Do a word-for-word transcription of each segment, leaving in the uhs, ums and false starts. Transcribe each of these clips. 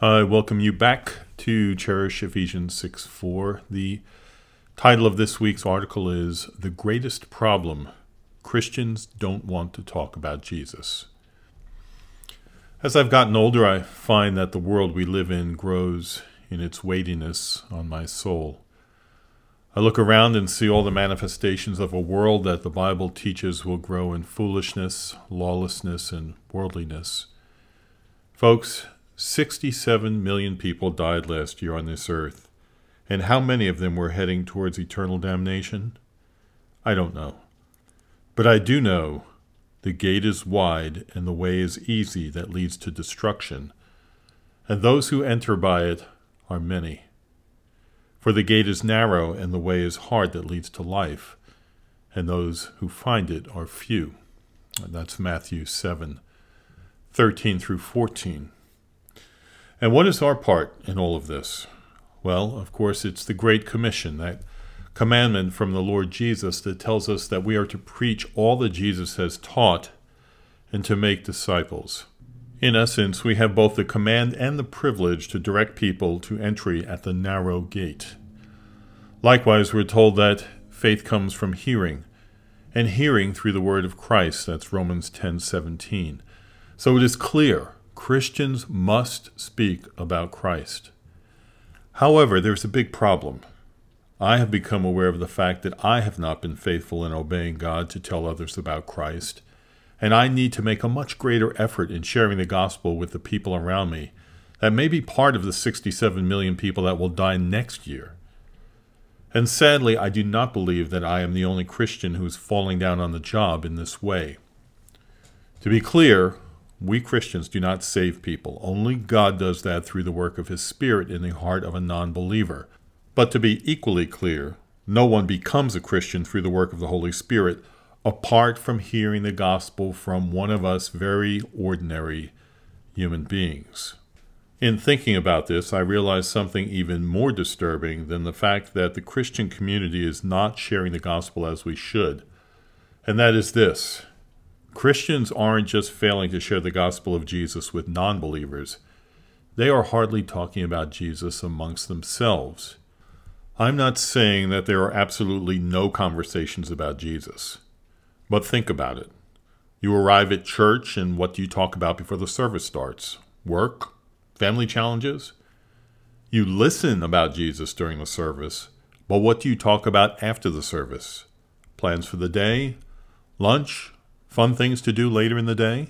I welcome you back to Cherish Ephesians six four. The title of this week's article is The Greatest Problem: Christians Don't Want to Talk About Jesus. As I've gotten older, I find that the world we live in grows in its weightiness on my soul. I look around and see all the manifestations of a world that the Bible teaches will grow in foolishness, lawlessness, and worldliness. Folks, sixty-seven million people died last year on this earth, and how many of them were heading towards eternal damnation? I don't know. But I do know the gate is wide and the way is easy that leads to destruction, and those who enter by it are many. For the gate is narrow and the way is hard that leads to life, and those who find it are few. And that's Matthew seven, thirteen through fourteen. And what is our part in all of this? Well, of course, it's the Great Commission, that commandment from the Lord Jesus that tells us that we are to preach all that Jesus has taught and to make disciples. In essence, we have both the command and the privilege to direct people to entry at the narrow gate. Likewise, we're told that faith comes from hearing, and hearing through the word of Christ. That's Romans ten seventeen. So it is clear Christians must speak about Christ. However, there's a big problem. I have become aware of the fact that I have not been faithful in obeying God to tell others about Christ, and I need to make a much greater effort in sharing the gospel with the people around me that may be part of the sixty-seven million people that will die next year. And sadly, I do not believe that I am the only Christian who is falling down on the job in this way. To be clear, we Christians do not save people. Only God does that through the work of His Spirit in the heart of a non-believer. But to be equally clear, no one becomes a Christian through the work of the Holy Spirit apart from hearing the gospel from one of us very ordinary human beings. In thinking about this, I realized something even more disturbing than the fact that the Christian community is not sharing the gospel as we should. And that is this: Christians aren't just failing to share the gospel of Jesus with non-believers. They are hardly talking about Jesus amongst themselves. I'm not saying that there are absolutely no conversations about Jesus. But think about it. You arrive at church, and what do you talk about before the service starts? Work? Family challenges? You listen about Jesus during the service, but what do you talk about after the service? Plans for the day? Lunch? Fun things to do later in the day?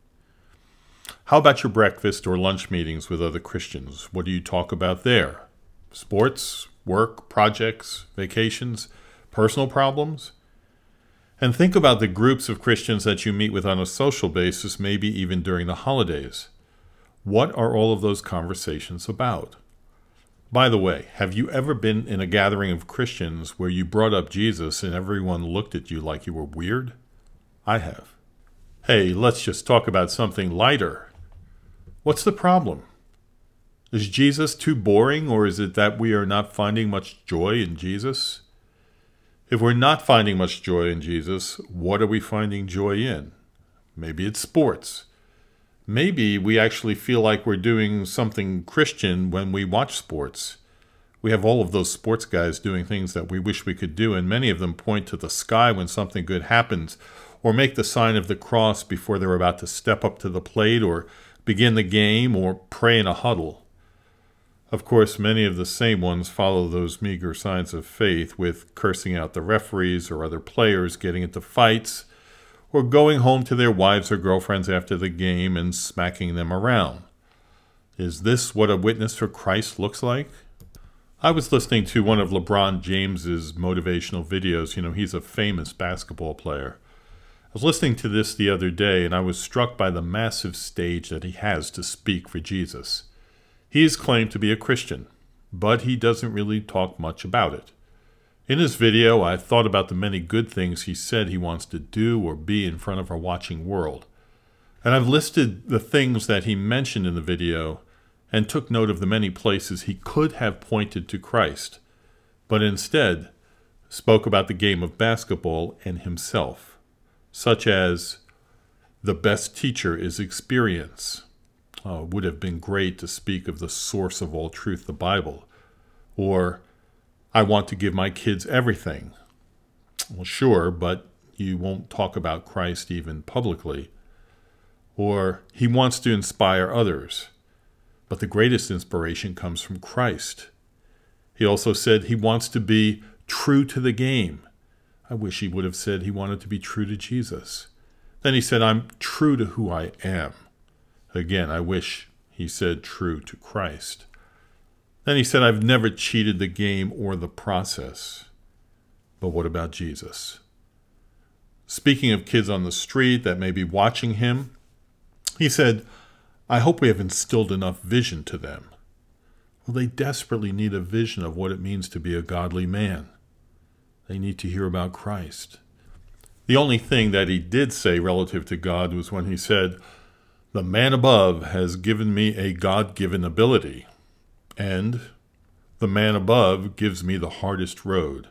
How about your breakfast or lunch meetings with other Christians? What do you talk about there? Sports, work, projects, vacations, personal problems? And think about the groups of Christians that you meet with on a social basis, maybe even during the holidays. What are all of those conversations about? By the way, have you ever been in a gathering of Christians where you brought up Jesus and everyone looked at you like you were weird? I have. Hey, let's just talk about something lighter. What's the problem? Is Jesus too boring, or is it that we are not finding much joy in Jesus? If we're not finding much joy in Jesus, what are we finding joy in? Maybe it's sports. Maybe we actually feel like we're doing something Christian when we watch sports. We have all of those sports guys doing things that we wish we could do, and many of them point to the sky when something good happens, or make the sign of the cross before they're about to step up to the plate, or begin the game, or pray in a huddle. Of course, many of the same ones follow those meager signs of faith with cursing out the referees or other players, getting into fights, or going home to their wives or girlfriends after the game and smacking them around. Is this what a witness for Christ looks like? I was listening to one of LeBron James's motivational videos. You know, he's a famous basketball player. I was listening to this the other day, and I was struck by the massive stage that he has to speak for Jesus. He is claimed to be a Christian, but he doesn't really talk much about it. In his video, I thought about the many good things he said he wants to do or be in front of our watching world. And I've listed the things that he mentioned in the video and took note of the many places he could have pointed to Christ, but instead spoke about the game of basketball and himself, such as, the best teacher is experience. Oh, it would have been great to speak of the source of all truth, the Bible. Or, I want to give my kids everything. Well, sure, but you won't talk about Christ even publicly. Or, he wants to inspire others. But the greatest inspiration comes from Christ. He also said he wants to be true to the game. I wish he would have said he wanted to be true to Jesus. Then he said, I'm true to who I am. Again, I wish he said true to Christ. Then he said, I've never cheated the game or the process. But what about Jesus? Speaking of kids on the street that may be watching him, he said, I hope we have instilled enough vision to them. Well, they desperately need a vision of what it means to be a godly man. They need to hear about Christ. The only thing that he did say relative to God was when he said, the man above has given me a God-given ability, and the man above gives me the hardest road.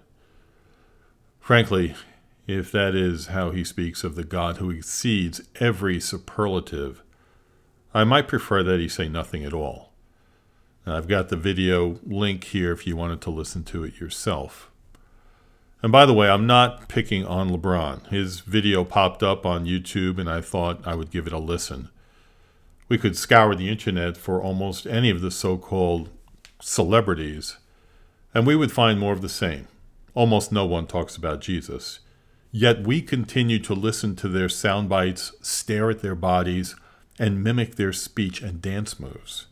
Frankly, if that is how he speaks of the God who exceeds every superlative, I might prefer that he say nothing at all. Now, I've got the video link here if you wanted to listen to it yourself. And by the way, I'm not picking on LeBron. His video popped up on YouTube, and I thought I would give it a listen. We could scour the internet for almost any of the so-called celebrities, and we would find more of the same. Almost no one talks about Jesus. Yet we continue to listen to their sound bites, stare at their bodies, and mimic their speech and dance moves.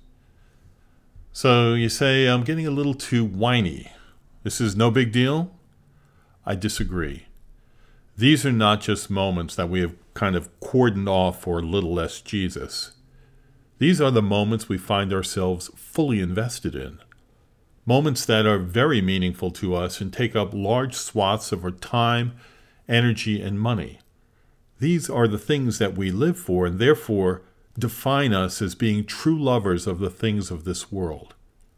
So you say, I'm getting a little too whiny. This is no big deal? I disagree. These are not just moments that we have kind of cordoned off for a little less Jesus. These are the moments we find ourselves fully invested in. Moments that are very meaningful to us and take up large swaths of our time, energy, and money. These are the things that we live for and therefore define us as being true lovers of the things of this world.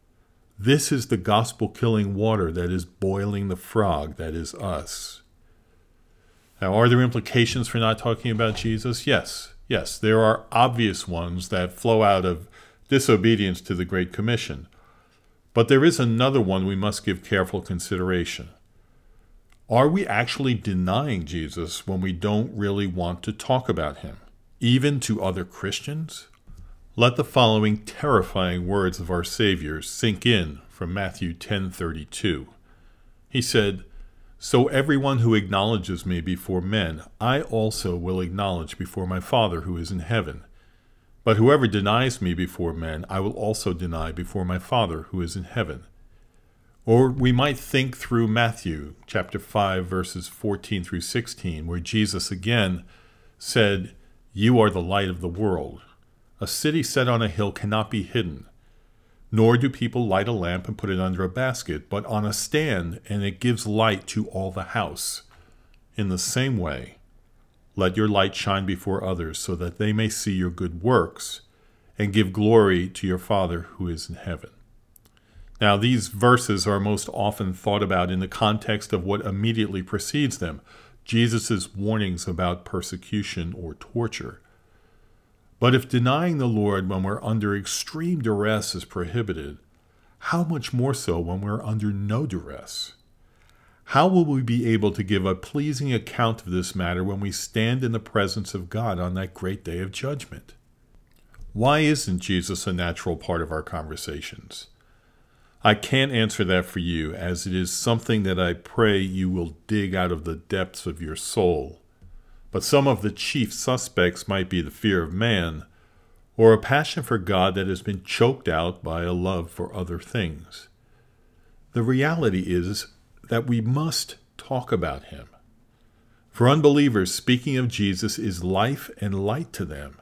This is the gospel-killing water that is boiling the frog that is us. Now, are there implications for not talking about Jesus? Yes. Yes, there are obvious ones that flow out of disobedience to the Great Commission. But there is another one we must give careful consideration. Are we actually denying Jesus when we don't really want to talk about him, even to other Christians? Let the following terrifying words of our Savior sink in from Matthew ten thirty-two. He said, So everyone who acknowledges me before men, I also will acknowledge before my Father who is in heaven. But whoever denies me before men, I will also deny before my Father who is in heaven. Or we might think through Matthew chapter five, verses fourteen through sixteen, where Jesus again said, You are the light of the world. A city set on a hill cannot be hidden. Nor do people light a lamp and put it under a basket, but on a stand, and it gives light to all the house. In the same way, let your light shine before others, so that they may see your good works and give glory to your Father who is in heaven. Now, these verses are most often thought about in the context of what immediately precedes them, Jesus' warnings about persecution or torture. But if denying the Lord when we're under extreme duress is prohibited, how much more so when we're under no duress? How will we be able to give a pleasing account of this matter when we stand in the presence of God on that great day of judgment? Why isn't Jesus a natural part of our conversations? I can't answer that for you, as it is something that I pray you will dig out of the depths of your soul. But some of the chief suspects might be the fear of man, or a passion for God that has been choked out by a love for other things. The reality is that we must talk about him. For unbelievers, speaking of Jesus is life and light to them.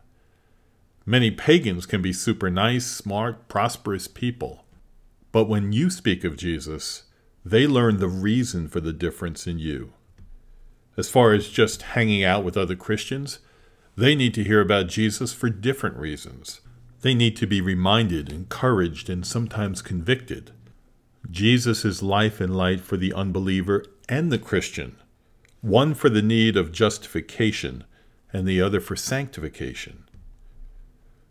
Many pagans can be super nice, smart, prosperous people. But when you speak of Jesus, they learn the reason for the difference in you. As far as just hanging out with other Christians, they need to hear about Jesus for different reasons. They need to be reminded, encouraged, and sometimes convicted. Jesus is life and light for the unbeliever and the Christian, one for the need of justification and the other for sanctification.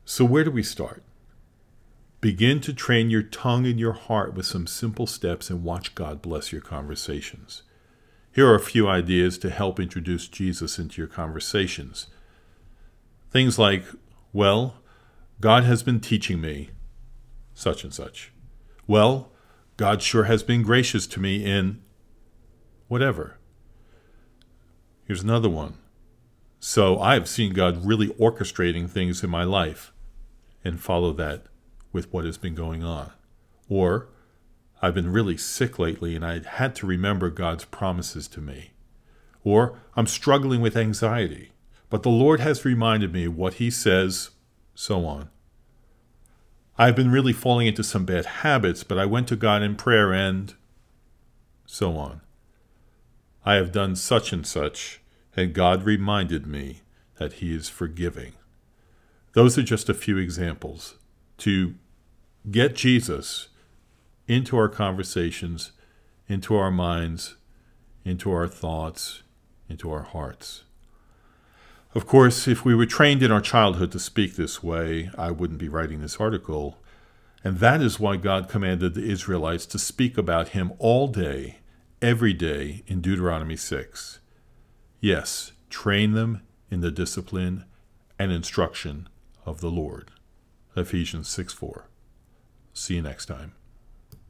So where do we start? Begin to train your tongue and your heart with some simple steps and watch God bless your conversations. Here are a few ideas to help introduce Jesus into your conversations. Things like, well, God has been teaching me such and such. Well, God sure has been gracious to me in whatever. Here's another one. So I've seen God really orchestrating things in my life, and follow that with what has been going on. Or, I've been really sick lately and I had to remember God's promises to me. Or, I'm struggling with anxiety, but the Lord has reminded me what He says, so on. I've been really falling into some bad habits, but I went to God in prayer and so on. I have done such and such, and God reminded me that He is forgiving. Those are just a few examples to get Jesus into our conversations, into our minds, into our thoughts, into our hearts. Of course, if we were trained in our childhood to speak this way, I wouldn't be writing this article. And that is why God commanded the Israelites to speak about Him all day, every day in Deuteronomy six. Yes, train them in the discipline and instruction of the Lord. Ephesians six four. See you next time.